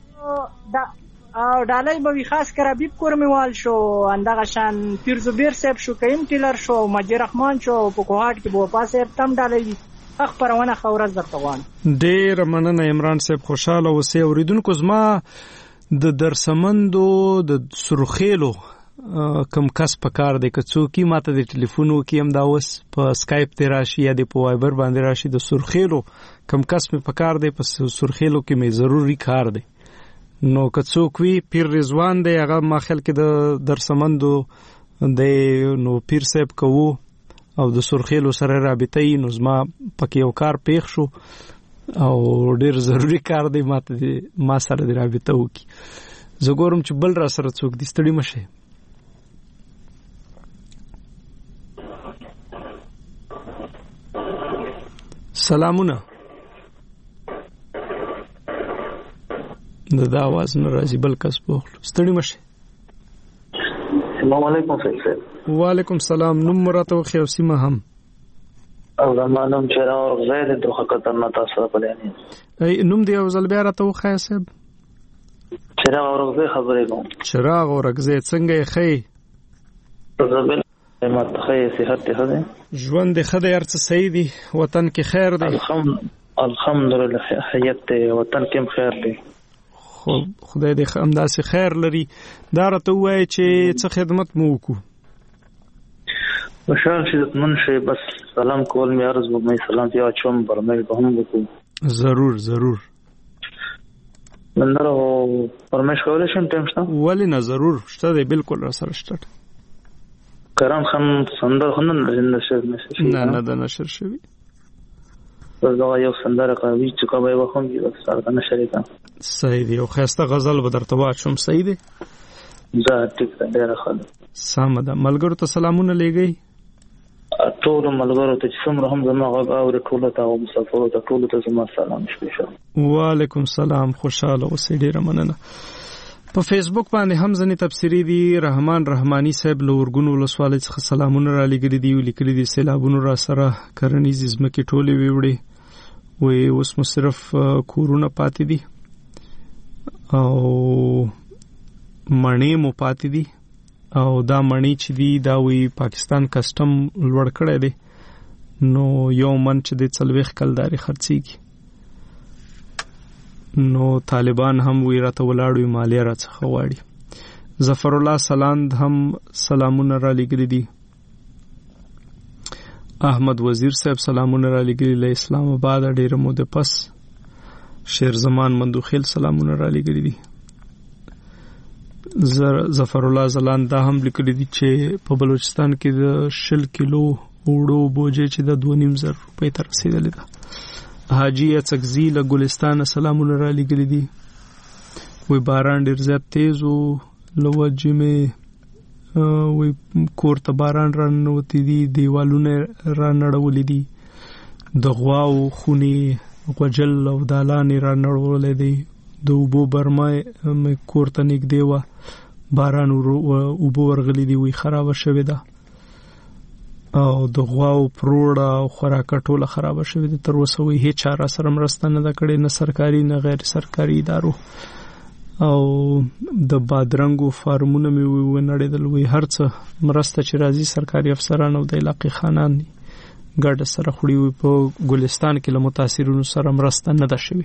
او ډالۍ به وي خاص کر حبیب کورمیوال شو اندغه شان پیر زبیر صاحب شو کریم ټیلر شو مجید رحمان شو په کوهاټ کې بوپا صاحب تم ډالۍ وي. اخ پرونه خورز درته غواړم. ډېر مننه عمران صاحب. خوشاله اوسې. اوریدونکو زما د درسمندو د سرخیلو کم کس په کار دی که څوک یې ماته د ټلیفون وکړي هم دا اوس په سکایپ ته راشي یا د په وایبر باندې راشي د سرخیلو کم کس مې په کار دی په سرخیلو کې مې ضروري کار دی. نو که څوک وي پیر رضوان دی هغه ما خیال کې د درسمندو دی نو پیر صاحب کوو او د سرخیلو سره رابطه یي نو زما پکې یو کار پیښ شو او ډیر ضروری کار دی ماته ما سره د رابطه وکي. زه ګورم چې بل را سره څوک دي. ستړي مشه. سلامونه. د دا आवाज نه راځي بل کس بوخلو. ستړي مشه. السلام علیکم سید. وعلیکم السلام. نوم مراته وخی او سیمه هم. او زمانم چراغ زید د خطر نه تاسو په لانی. ای نوم دی او زل بیا راته وخی صاحب. چراغ اورغزه خبرې کوم. چراغ اورغزه څنګه یې خی؟ زبل مت خی صحت ته ده. ژوند دې خدای هر څه صحیح دی. وطن کې خیر دی. الحمدلله حیات دی. وطن کې خیر دی. خو خدای دې همداسې خیر لري. دا راته وایي چې څه خدمت مو وکړو؟ خوشحال شي من شي بس سلام کول مې عرض وکړم. سلام یا چوم برمه به هم وکړو. ضرور ضرور. سندره فرمایش کولای شم ټیم شته؟ ولې نه، ضرور شته دی، بالکل را سره شته. کران خان سندره خو نه نشر نشر نه نه د نشر شوي. دا یو سندره کوي چې کومه یو هم یو سره نشر کړه. صحیح دی. او خسته غزل به درته واچوم. صحیح دی. دا ټیک ده، ډیره ښه ده. سم ده. ملګرو ته سلامونه لېږئ. ټول ملګرو ته چې څومره هم زما غږ اوري ټولو ته او مسافرو ته ټولو ته زما سلام سپیشل. وعلیکم سلام. خوشاله اوسئ. ډیره مننه. په فیسبوک باندې هم ځنې تبصری دي. رحمان رحمانی صاحب له ورګونو ولسوالۍ څخه سلامونه را لېږلي دي. لیکلي دي سیلابونو را سره کرنیزې ځمکې ټولې ویوړې وې، اوس مو صرف کورونه پاتې دي او مڼې مو پاتې دي. او دا مڼې چې دي دا وی پاکستان کسټم لوړ کړی دی، نو یو من چې د څلوېښت کلداري خرڅېږي. نو طالبان هم وی راته ولاړوي مالیه را څخه غواړي. ظفر الله سلاند هم سلامونه را لېږلي دي. احمد وزیر صاحب سلامونه را لېږلي له اسلام آباد ډېره موده پس. شیر زمان مندوخیل سلامونه را لېږلي دي. ظفر الله زلاند دا هم لیکلي دي چې په بلوچستان کې د شل کیلو وړو بوجه چې د دوه نیم زر روپۍ ته رسیدلې ده. حاجی اڅکزي له ګلستان سلامونه را لېږلي دي. وی باران ډېر زیات تیز و، له وجې مې وی کور ته باران را ننوتې دي، دیوالونه را نړولې دي، د غواو خونې غوجل او دالانې را نړولې دي، د اوبو برمه مې کور ته نږدې وه، باران اوبه ورغلي دي، وی خرابه شوې ده او د غواو پروړه او خوراکه ټوله خرابه شوې ده. تر اوسه وی هیڅ چا را سره مرسته نه ده کړې، نه سرکاري نه غیر سرکاري ادارو. او د بادرنګو فارمونه مې ونړېدل. وی هر څه مرسته چې راځي سرکاري افسران او د علاقې خانان دي ګډه سره خوري. وی په ګلستان کې له متاثرینو سره مرسته نه ده شوې.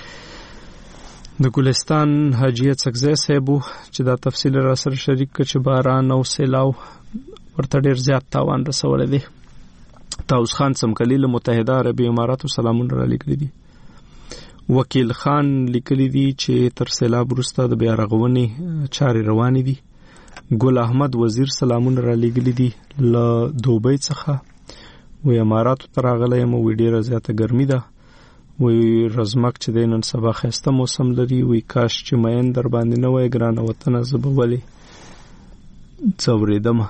د ګلستان حاجی اڅکزی صاحب چې دا تفصیل را سره شریک کړ چې باران او سیلاو ورته ډېر زیات تاوان رسولی دی. طاووس خان څمکلي له متحده عربي اماراتو سلامونه را لیکلي دي. وکیل خان لیکلي دي چې تر سیلاب وروسته د بیا رغونې چارې روانې دي. ګل احمد وزیر سلامونه را لیکلي دي له دوبۍ څخه. وی اماراتو ته راغلی یم، وی ډېره زیاته ګرمي ده. وی رزمک چې دی نن سبا ښایسته موسم لري. وی کاش چې مین در باندې نه وای ګرانه وطنه، زه به ولې ځورېدمه.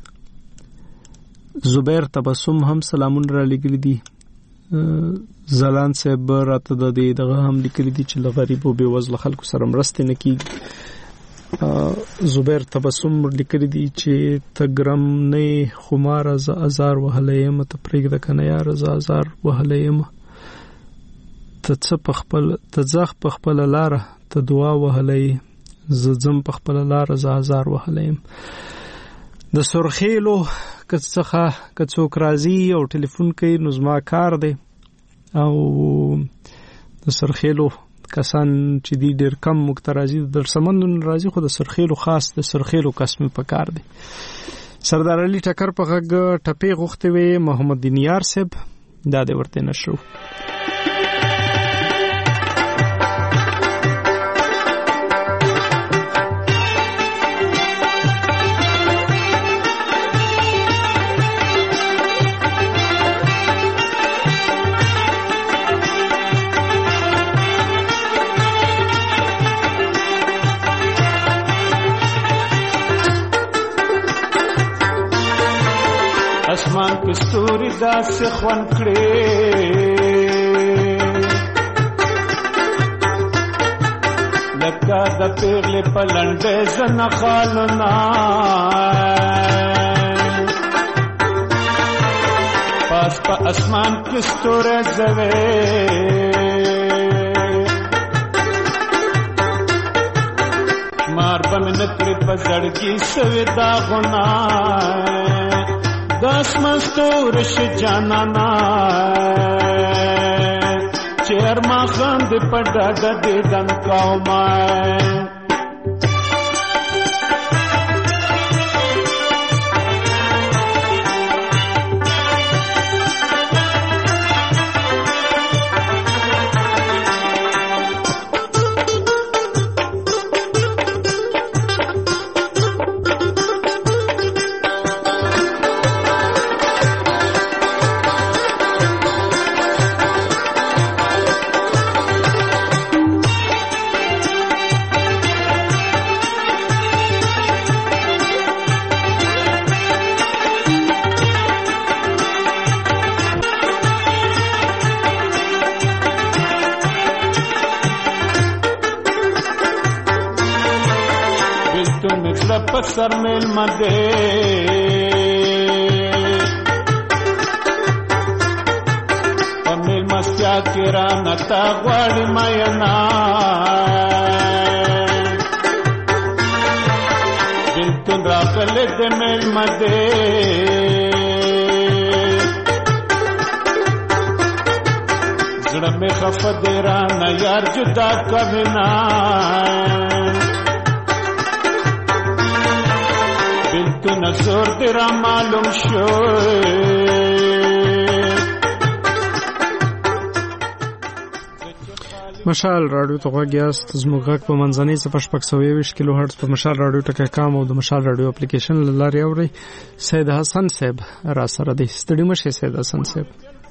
زبیر تبسم هم سلامونه را لیکلي دي. زلان صاحب راته د دې دغه هم لیکلي دي چې له غریب او بې وزله خلکو سره مرستې نه کېږي. زبیر تبسم لیکلي دي چې ته ګرم نه خو ماره زه ازار وهلی یم، ته پرېږده که نه یاره زه ازار وهلی یم، ته څه په خپل ته ځه په خپله لاره، ته دعا وهلی زه ځم په خپله لاره، زه ازار وهلی یم. د سرخیلو که څخه که څوک راځي او ټلیفون کوي نو زما کار دی. او د سرخیلو کسان چې دی ډېر کم موږ ته راځي، د درسمندو نه راځي، خو د سرخیلو خاص د سرخیلو کس مې په کار دی. سردار علي ټکر په غږ ټپې غوښتې وې. محمد دینیار صاحب دا دې ورته نشرو. اسمان کې ستوري داسې خوند کړي لکه د پیغلې په لنډې زنخالونه، پاس په اسمان کې ستوري ځوي مار به مې نه کړي په زړګي سوي داغونه، داس مستور ش جانانا چیر ما خند پډا د دې دن قومه. سر میل مده میل مستیا کې را نتا غواړي مینا بلکل راغله د میل مده زړه مې خفه دی را نه یار جدا کوي نه بلکل نزور دی را معلوم شو مشال رادیو ته غوږ یاست زموږ غږ په منځنۍ صفحه شپږ سوه یوویشت کیلو هرټز په مشال رادیو ټکی کام او د مشال رادیو اپلیکیشن له لارې اورئ. سید حسن صاحب را سره دی. ستړي مه شئ سید حسن صاحب.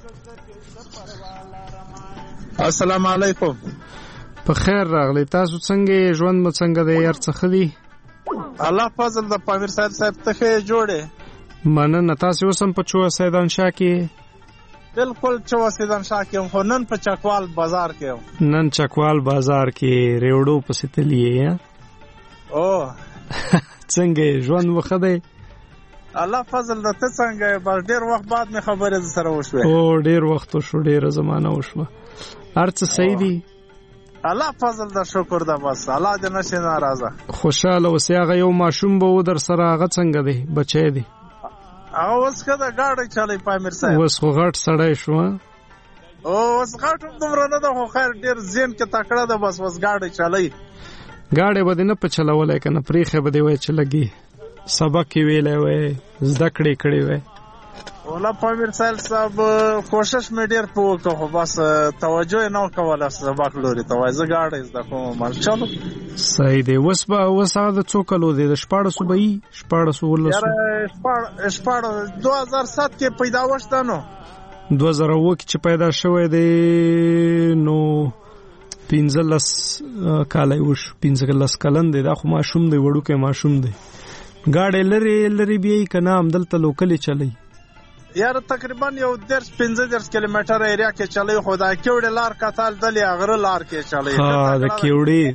السلام علیکم. په خیر راغلی. تاسو څنګه ژوند مو څنګه دی یار څه ښه دي؟ الله فضل د پامیر صاحب صاحب ته ښه جوړې مننه. تاسو اوس هم په چوه سیدانشاه کې؟ بالکل چوه سیدانشاه کې خو نن په چکوال بازار کې نن چکوال بازار کې ریوړو پسې تللی یې او څنګه ژوند وښه دی؟ الله فضل د ته څنګه بس ډېر وخت بعد مې خبرې سره وشوې. او ډېر وخت وشو ډېره زمانه وشوه. هر څه صحیح دي؟ الله فضل د شکر ده بس الله دې نشي ناراضه. خوشاله اوسې. هغه یو ماشوم به و در سره هغه څنګه دی بچی دی؟ هغه اوس که د ګاډی چلی پامیر صاحب اوس خو غټ سړی شو. او اوس غټ هم دومره نه ده خو خیر ډېر ذهن کې تکړه ده بس اوس ګاډی چلی. ګاډی به دې نه په چلولی که نه پرېښی به دې وایي چې لګي سبق یې ویلی وی زده کړې کړې وی. والله پامیر صاحب صاحب کوشش مې ډېر په وکړه خو بس توجه یې نه وکوله سبق لوري ته وایي زه ګاډی زده کوم. چلو صحیح دی. اوس به اوس هغه د څو کلو دی؟ د شپاړسو به یي شپاړسو اوولسو شپاړ دوه هزار سات کې پیداوش ده نو دوه زره اووه کې چې پیدا شوی دی نو پنځه لس کاله یې وشو. پنځه لس کلن دی. دا خو ماشوم دی وړوکی ماشوم دی. ګاډی لرې لرې بیایي که نه همدلته لوکلې چلی؟ یاره تقریبا یو درس پنځه درس کیلومتر ایریا کې چلی خو دا کیوړې لار کتل دلې غره لار کې چلی. ها د کیوړې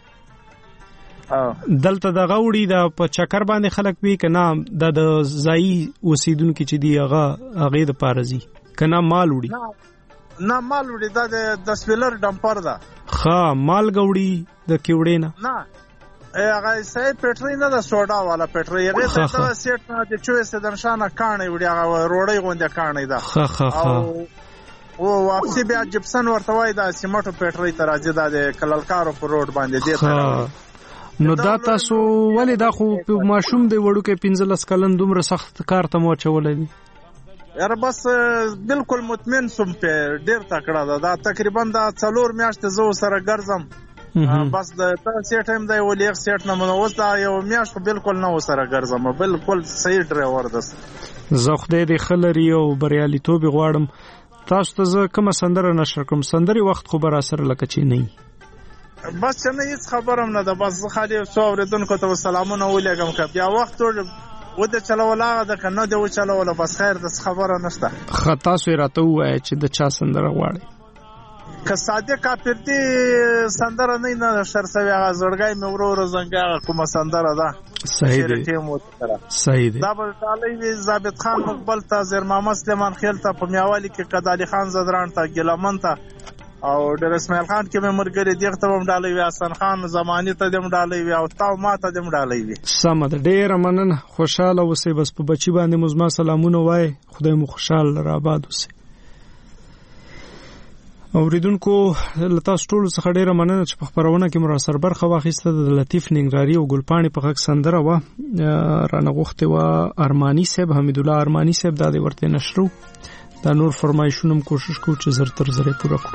دلته د غوړي د په چکر باندې خلک وی که نه د د ځایي اوسیدونکي چې دی هغه هغې دپاره ځي که نه مال وړي؟ نه مال وړي دا د سپیلر ډمپر ده. ښه مالګه وړي د کیوړې نه؟ نه هغه صحیح پټرۍ نه ده سوډا والا پټرۍ. هغې ته دغه سیټ نه د چوې سیدنشاه نه کاڼی وړي هغه روړۍ غوندې کاڼی ده. او واپسي بیا جپسن ورته وایي دا سیمټو پټرۍ ته راځي دا د کللکارو په روډ باندې دې ته. نو دا تاسو ولې دا خو ماشوم دی وړوکی پنځه لس کلن دومره سخت کار ته مو اچولی دی؟ یاره بس بالکل مطمئن سوم پې ډېر تکړه ده. دا تقریبا دا څلور میاشتې زه ورسره ګرځم بس د دغه سیټ هم دی ولې یو سیټ نه منو اوس دا یو میاشت خو بالکل نه ورسره ګرځم. بالکل صحیح ډرایور ده. زه خدای دې ښه لري او بریالیتوب یې غواړم. تاسو ته زه کومه سندره نشر کړم؟ سندرې وخت خو به راسره لکه چې نه وي. بس چې نه هېڅ خبره هم نه ده. بس زه خالي یو څو اورېدونکو ته سلامونه ولېږم که بیا وخت ودې چلوله هغه ده که نه دې وچلوله بس خیر ده خبره نشته. ښه تاسو یې راته ووایه چې د چا سندره غواړئ؟ که صادق کاپردي سندره نه نه نشر سوې هغه زړګی مې ورو ورو زنګ هغه کومه سندره ده. صحیح دی صحیح دی. دا به ډالۍ وي ضابط خان مقبل ته زیر محمد سلیمان خیل ته په میاوالي کې قدالي خان زدران ته ګیلمن ته او ډېر اسماعیل خان کې مې ملګري دغه ته هم ډالۍ وي. حسن خان زماني ته هم ډالۍ وي او تاو ما ته هم ډالۍ وي. سمه ده ډېره مننه. خوشحاله اوسئ. بس په بچي باندې مو زما سلامونه وایي. خدای مو خوشحاله لره آباد اوسئ. اوریدونکو له تاسو ټولو څخه ډېره مننه چې په خپرونه کې مو راسره برخه واخیسته. د لطیف ننګرهاري او ګلپاڼې په غږ سندره وه رانه غوښتې وه ارماني صاحب حمیدالله ارماني صاحب. دا دې ورته نشرو. دا نور فرمایشونه هم کوشش کوو چې زر تر زر یې پوره کړو.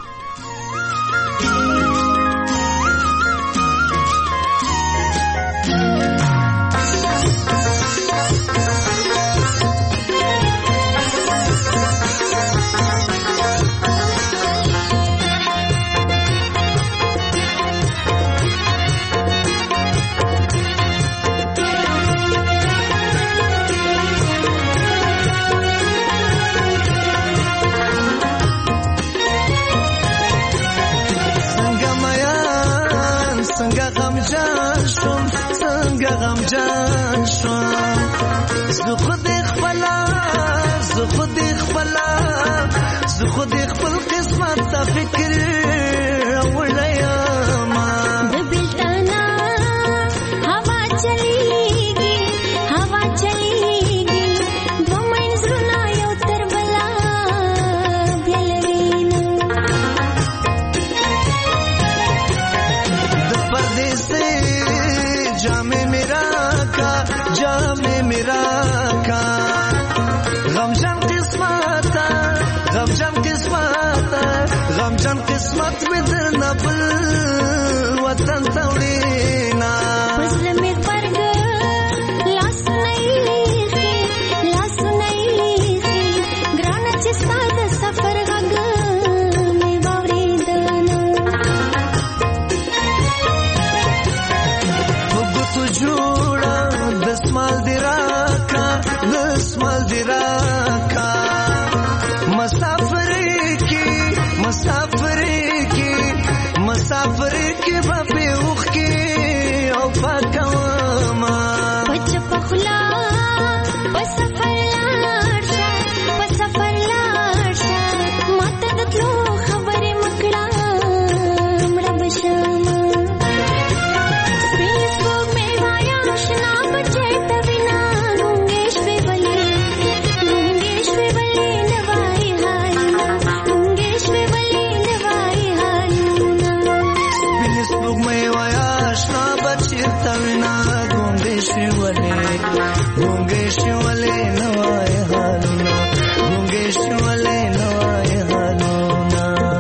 غمجان زه خود خپلا زه خود خپلا زه خود خپل قسمت ته فکر وړیا ما د بلتانا هوا چلیږي هوا چلیږي دو منځونه یو تر بلا بلوینه د پردیسه جامې میرا کا جامې میرا کا غمجن قسمت غمجن قسمت غمجن قسمت می در نبل وطن توڑینا پسل می پرگ لاس نیخی لاس نیخی گرانا چستا د سفر غگ می باوری دانا بگو جوڑا دسمال دی راکا دسمال دی راکا مسافر کی مسافر کی مسافر کی بابی اوخ کی او پاکواما پچ پخلا پسفر لارشا پسفر لارشا ماتا دتلو خبر مکڑا مڑا بشاما سپیس بوگ میں وایا شنا بچے تبینا گونگیش بے بلی گونگیش بے بلی نوائی حالنا گونگیش بے بلی نوائی حالنا سپیس بوگ میں وایا شنا بچے تبینا گونگیش بے بلی گونگیش والے نوائی حالنا گونگیش والے نوائی حالنا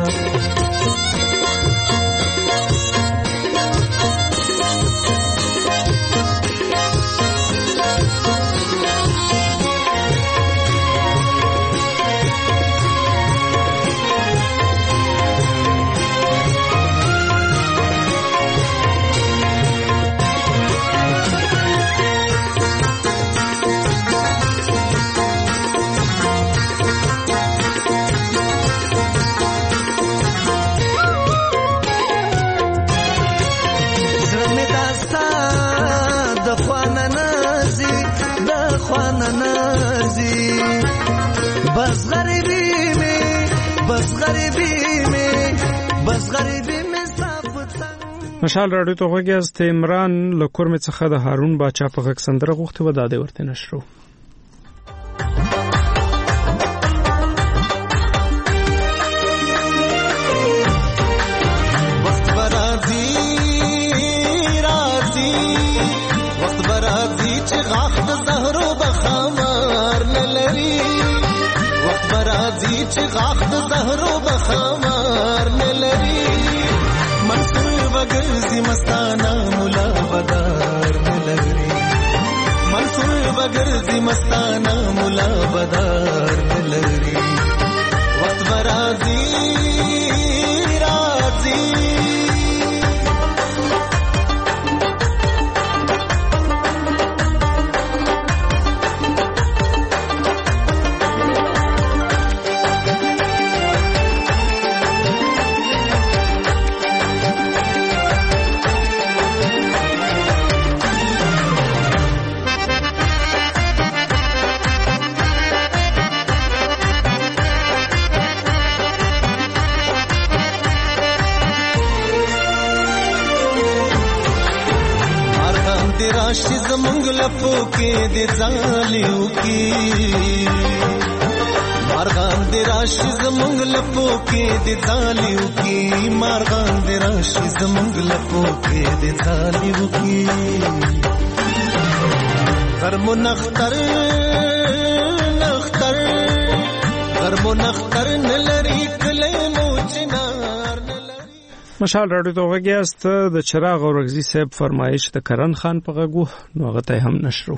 زرمی داستا د خوانا نازی د خوانا نازی بس غریبی می بس غریبی می بس غریبی می مشال راډیو ته غوږیاست. عمران له کورمې څخه د هارون باچا په غږ سندره غوښتې وه، دا دې ورته نشرو. وخت برازي رازي وخت برازي چې غاښ د زهرو بخمار نه لري وخت برازي چې غاښ د زهرو بخمار نه لري منصور وګرځي مستانه مولا بدار نه لري منصور وګرځي مستانه مولا بدار نه لري وخت برازي رازي راشي زمونږ لپو کې د ځالیو کې مارغان د راشي زمونږ لپو کې د ځالیو کې مارغان د راشي زمونږ لپو کې د ځالیو کې غرمو نختر نختر غرمو نختر نلري کله مو چنار مشال راډیو ته غوږیاست. د چراغ اورغزي صاحب فرمایش د کرن خان په غږ و، نو هغه ته هم نشرو.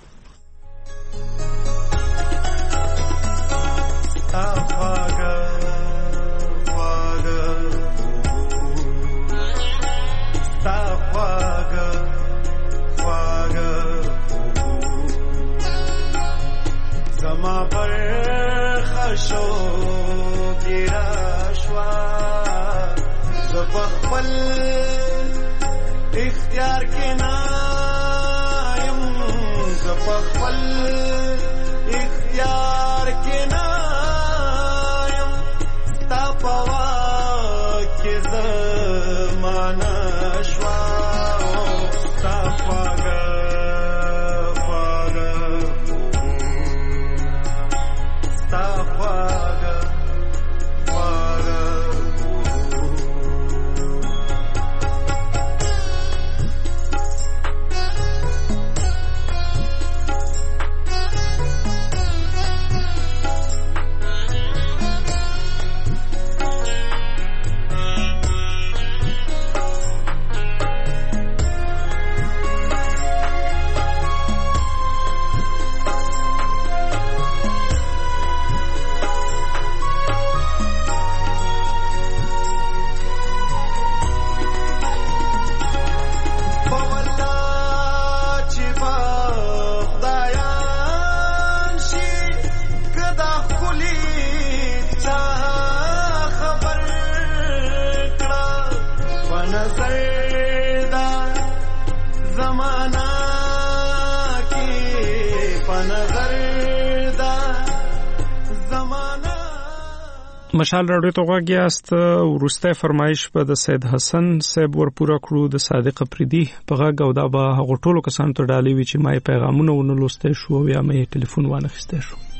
زما پر خشو گیرا شوا زبخبل اختیار کے نایم په خپل اختیار کې نه یم ستا په واک کې زمانه شوه ستا خواږه خواږه ستا خواږه خواږه مشال راډیو ته غوږ یاست. وروستی فرمایش به د سید حسن صاحب ورپوره کړو د صادق افریدي په غږ او دا به هغو ټولو کسانو ته ډالۍ وي چې ما یې پیغامونه ونه لوستی شو او یا مې ټلیفون وانخیستی شو.